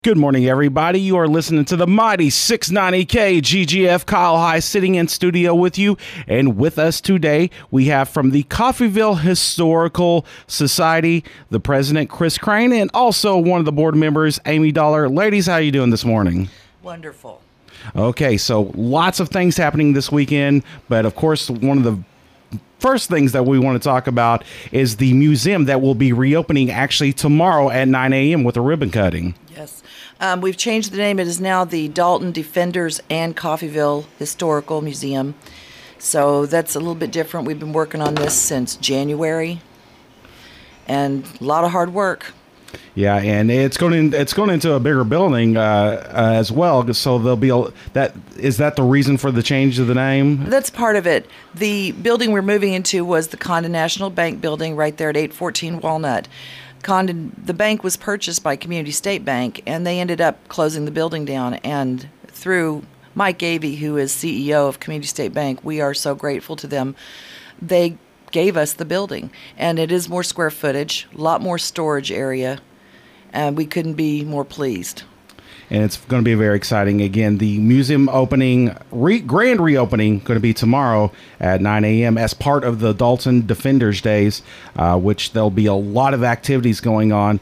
Good morning, everybody. You are listening to the mighty 690K GGF. Kyle High sitting in studio with you. And with us today, we have from the Coffeyville Historical Society, the president, Chris Crane, and also one of the board members, Amy Dollar. Ladies, how you doing this morning? Wonderful. Okay, so lots of things happening this weekend, but of course, one of the first things that we want to talk about is the museum that will be reopening actually tomorrow at 9 a.m. with a ribbon cutting. Yes. We've changed the name. It is now the Dalton Defenders and Coffeyville Historical Museum. So that's a little bit different. We've been working on this since January, and a lot of hard work. Yeah, and it's going into a bigger building as well. So there'll be is that the reason for the change of the name? That's part of it. The building we're moving into was the Condon National Bank building right there at 814 Walnut. The bank was purchased by Community State Bank, and they ended up closing the building down. And through Mike Avey, who is CEO of Community State Bank, we are so grateful to them. They gave us the building, and it is more square footage, a lot more storage area, and we couldn't be more pleased. And it's going to be very exciting. Again, the museum opening, grand reopening, going to be tomorrow at 9 a.m. as part of the Dalton Defenders Days, which there'll be a lot of activities going on.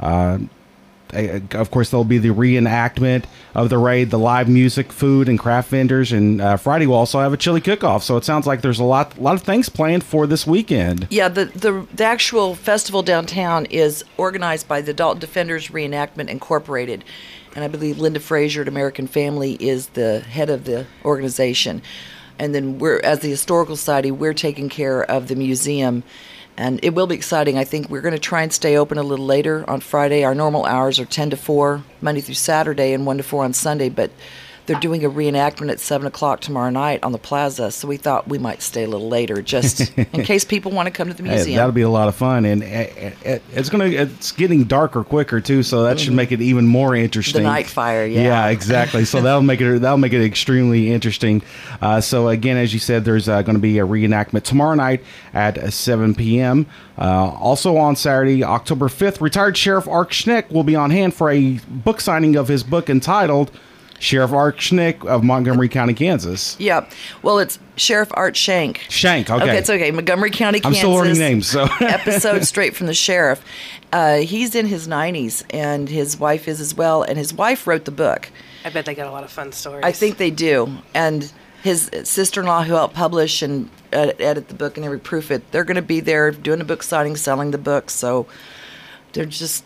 Of course, there'll be the reenactment of the raid, the live music, food, and craft vendors, and Friday we'll also have a chili cook-off. So it sounds like there's a lot of things planned for this weekend. Yeah, the actual festival downtown is organized by the Dalton Defenders Reenactment Incorporated, and I believe Linda Frazier at American Family is the head of the organization. And then as the Historical Society, we're taking care of the museum. And it will be exciting. I think we're going to try and stay open a little later on Friday. Our normal hours are 10 to 4, Monday through Saturday, and 1 to 4 on Sunday. But they're doing a reenactment at 7 o'clock tomorrow night on the plaza, so we thought we might stay a little later just in case people want to come to the museum. Hey, that'll be a lot of fun, and it's getting darker quicker too, so that should make it even more interesting. The night fire, yeah. Yeah, exactly. So that'll make it extremely interesting. So again, as you said, there's going to be a reenactment tomorrow night at 7 p.m. Also on Saturday, October 5th, retired Sheriff Art Schnick will be on hand for a book signing of his book entitled Sheriff Art Schnick of Montgomery County, Kansas. Yeah. Well, it's Sheriff Art Shank. Shank, okay. Okay, it's okay. Montgomery County, Kansas. I'm still learning names, so. Episode straight from the sheriff. He's in his 90s, and his wife is as well, and his wife wrote the book. I bet they got a lot of fun stories. I think they do. And his sister-in-law, who helped publish and edit the book and proof it, they're going to be there doing a book signing, selling the book. So it'll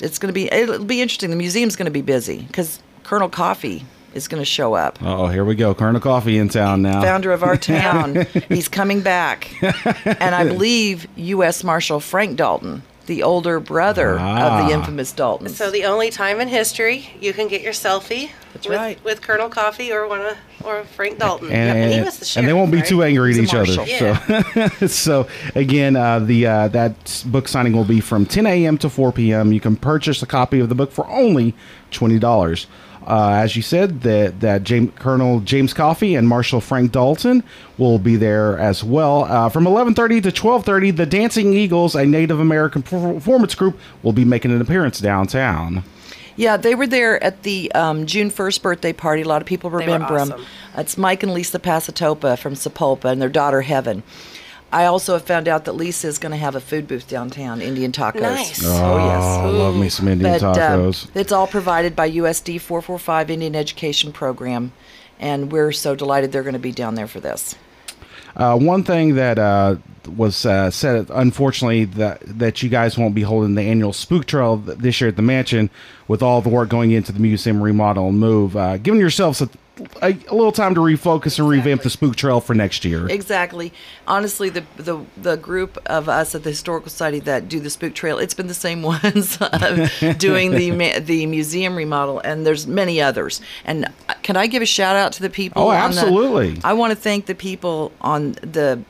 be interesting. The museum's going to be busy because Colonel Coffey is going to show up. Oh, here we go. Colonel Coffey in town now. Founder of our town. He's coming back. And I believe U.S. Marshal Frank Dalton, the older brother of the infamous Daltons. So the only time in history you can get your selfie with Colonel Coffey or Frank Dalton. And he was the sheriff, and they won't be too angry at each marshal. other. Yeah. So again, that book signing will be from 10 a.m. to 4 p.m. You can purchase a copy of the book for only $20. As you said, that Colonel James Coffey and Marshal Frank Dalton will be there as well. From 11:30 to 12:30, the Dancing Eagles, a Native American performance group, will be making an appearance downtown. Yeah, they were there at the June 1st birthday party. A lot of people remember them. Awesome. It's Mike and Lisa Pasatopa from Sapulpa and their daughter Heaven. I also have found out that Lisa is going to have a food booth downtown, Indian tacos. Nice. Oh, yes. I love me some Indian tacos. It's all provided by USD 445 Indian Education Program, and we're so delighted they're going to be down there for this. One thing that was said, unfortunately, that you guys won't be holding the annual Spook Trail this year at the mansion with all the work going into the museum remodel and move. Giving yourselves a little time to refocus and revamp the Spook Trail for next year. Exactly. Honestly, the group of us at the Historical Society that do the Spook Trail, it's been the same ones doing the museum remodel, and there's many others. And can I give a shout out to the people? Oh, absolutely. I want to thank the people on the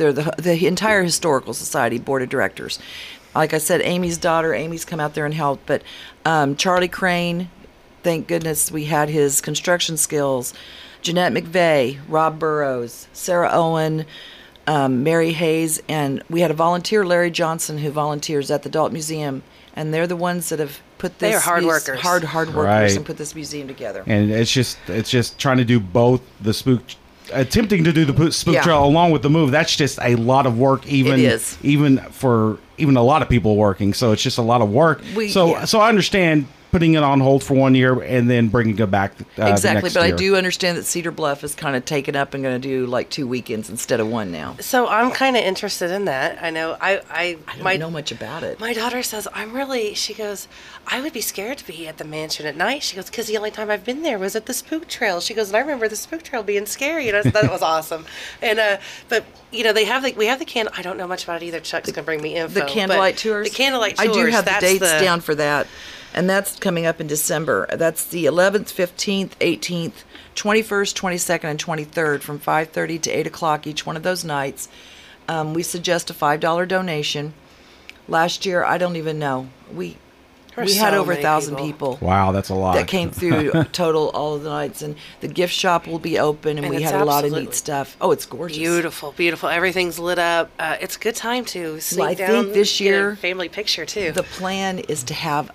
entire Historical Society board of directors. Like I said, Amy's daughter, Amy's come out there and helped, but Charlie Crane, thank goodness we had his construction skills. Jeanette McVeigh, Rob Burrows, Sarah Owen, Mary Hayes, and we had a volunteer, Larry Johnson, who volunteers at the Dalton Museum, and they're the ones that have put this. They are hard these workers. Hard workers, Right. and put this museum together. And it's just trying to do both the spook, attempting to do the spook Yeah. trail along with the move. That's just a lot of work, even It is. even for even a lot of people working. So it's just a lot of work. So I understand putting it on hold for 1 year and then bringing it back. Exactly, the next but year. I do understand that Cedar Bluff is kind of taken up and going to do like 2 weekends instead of one now. So I'm kind of interested in that. I know I don't know much about it. My daughter says, she goes, I would be scared to be at the mansion at night. She goes, because the only time I've been there was at the spook trail. She goes, and I remember the spook trail being scary. You know, so that was awesome. And, but, you know, we have the candle. I don't know much about it either. Chuck's going to bring me info. The candlelight tours? The candlelight tours. I do have the that's dates down for that. And that's coming up in December. That's the 11th, 15th, 18th, 21st, 22nd, and 23rd from 5:30 to 8 o'clock each one of those nights. We suggest a $5 donation. Last year, I don't even know. We had over 1,000 people. Wow, that's a lot. That came through total all of the nights. And the gift shop will be open, and we had a lot of neat stuff. Oh, it's gorgeous. Beautiful, beautiful. Everything's lit up. It's a good time to sneak I down. think this get year, a family picture, too. The plan is to have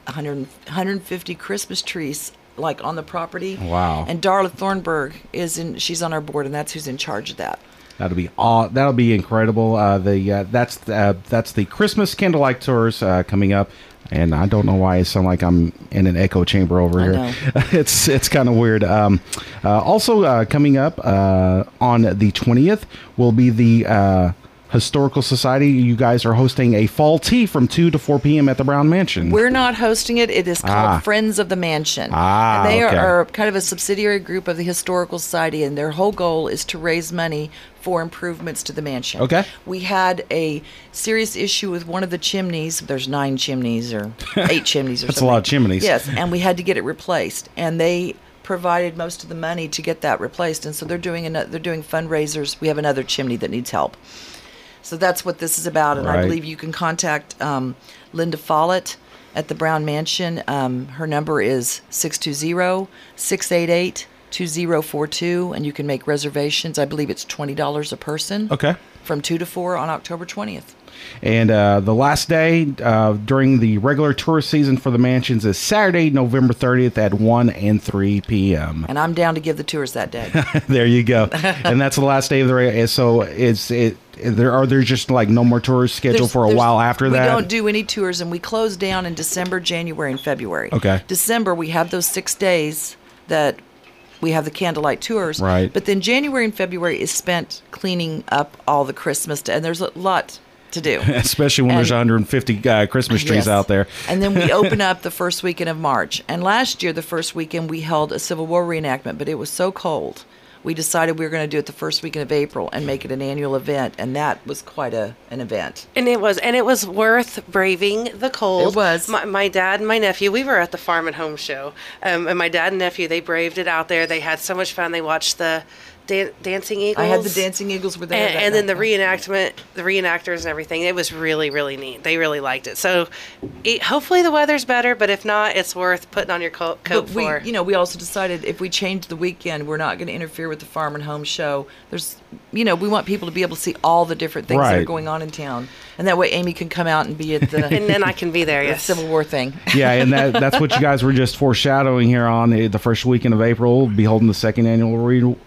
150 Christmas trees like on the property. Wow. And Darla Thornburg she's on our board, and that's who's in charge of that. That'll be incredible. That's the Christmas candlelight tours coming up. And I don't know why it sounds like I'm in an echo chamber over here. know. It's kind of weird. Also coming up on the 20th will be the Historical Society. You guys are hosting a fall tea from 2 to 4 p.m. at the Brown Mansion. We're not hosting it. It is called Friends of the Mansion. And they are kind of a subsidiary group of the Historical Society, and their whole goal is to raise money for improvements to the mansion. Okay. We had a serious issue with one of the chimneys. There's 9 chimneys or 8 chimneys or That's something. a lot of chimneys. Yes, and we had to get it replaced. And they provided most of the money to get that replaced. And so they're doing fundraisers. We have another chimney that needs help. So that's what this is about. And Right. I believe you can contact Linda Follett at the Brown Mansion. Her number is 620-688-2042, and you can make reservations. I believe it's $20 a person. Okay. From 2 to 4 on October 20th. And the last day during the regular tourist season for the mansions is Saturday, November 30th at 1 and 3 p.m. And I'm down to give the tours that day. There you go. And that's the last day of the so are there just like no more tours scheduled for a while after that? We don't do any tours, and we close down in December, January, and February. Okay. December, we have those 6 days that we have the candlelight tours. Right. But then January and February is spent cleaning up all the Christmas, and there's a lot to do. Especially when there's 150 Christmas trees Yes. out there. And then we open up the first weekend of March. And last year, the first weekend, we held a Civil War reenactment, but it was so cold. We decided we were going to do it the first weekend of April and make it an annual event, and that was quite an event. And it was worth braving the cold. It was. My dad and my nephew, we were at the Farm and Home show, and my dad and nephew, they braved it out there. They had so much fun. They watched the Dancing Eagles. I had the Dancing Eagles were there. And then the reenactors and everything. It was really, really neat. They really liked it. So hopefully the weather's better, but if not, it's worth putting on your coat for. We also decided if we change the weekend, we're not going to interfere with the Farm and Home show. We want people to be able to see all the different things that are going on in town. And that way Amy can come out and be at the... and then I can be there, yes. Civil War thing. Yeah, and that's what you guys were just foreshadowing here on the first weekend of April. We'll be holding the second annual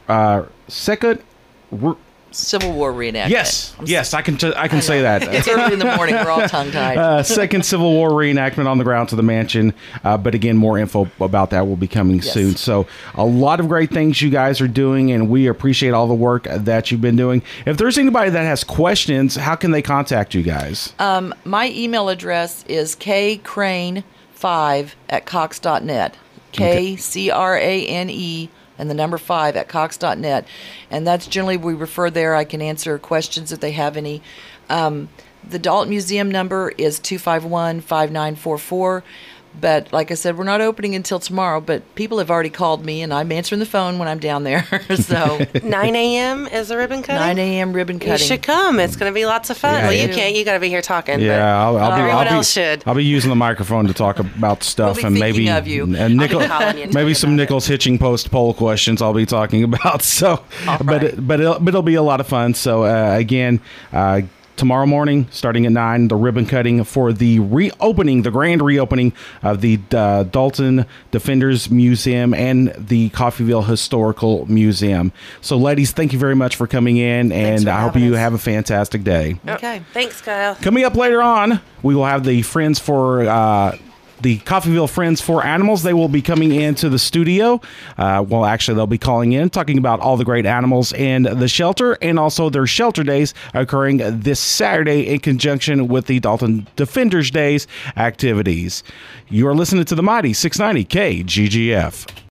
Civil War reenactment. Yes, I can say that. It's early in the morning. We're all tongue-tied. Second Civil War reenactment on the grounds of the mansion. But again, more info about that will be coming soon. So a lot of great things you guys are doing, and we appreciate all the work that you've been doing. If there's anybody that has questions, how can they contact you guys? My email address is kcrane5@cox.net. KCRANE and the number 5 at cox.net. And that's generally, we refer there. I can answer questions if they have any. The Dalton Museum number is 251-5944. But like I said, we're not opening until tomorrow, but people have already called me, and I'm answering the phone when I'm down there. So 9 a.m. is the ribbon cutting? 9 a.m. ribbon cutting. You should come. It's going to be lots of fun. Yeah, well, you can't. You got to be here talking. Yeah, everyone else should. I'll be using the microphone to talk about stuff, We'll be and thinking of you. Maybe some Nichols Hitching Post poll questions I'll be talking about. So, but it'll be a lot of fun. So again, tomorrow morning, starting at 9, the ribbon cutting for the grand reopening of the Dalton Defenders Museum and the Coffeyville Historical Museum. So, ladies, thank you very much for coming in, and I hope you have a fantastic day. Okay. Thanks, Kyle. Coming up later on, we will have the Friends for the Coffeyville Friends for Animals. They will be coming into the studio. Well, actually, they'll be calling in, talking about all the great animals in the shelter, and also their shelter days occurring this Saturday in conjunction with the Dalton Defenders Days activities. You are listening to the mighty 690 KGGF.